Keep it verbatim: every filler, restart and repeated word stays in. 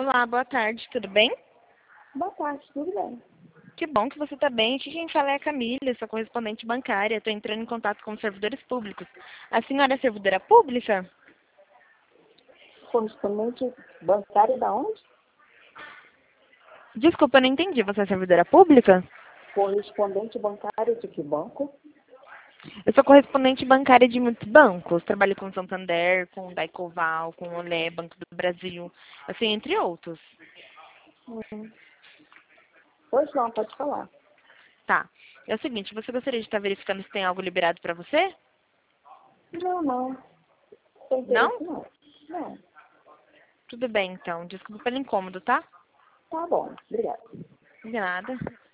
Olá, boa tarde, tudo bem? Boa tarde, tudo bem? Que bom que você está bem. Aqui quem fala é a Camila, sua correspondente bancária. Estou entrando em contato com os servidores públicos. A senhora é servidora pública? Correspondente bancário da onde? Desculpa, eu não entendi. Você é servidora pública? Correspondente bancário de que banco? Eu sou correspondente bancária de muitos bancos. Trabalho com Santander, com Daicoval, com Olé, Banco do Brasil, assim, entre outros. Hum. Pois não, pode falar. Tá. É o seguinte, você gostaria de estar verificando se tem algo liberado para você? Não, não. Tem Não? interesse não. Não. Tudo bem, então. Desculpa pelo incômodo, tá? Tá bom, obrigada. De nada.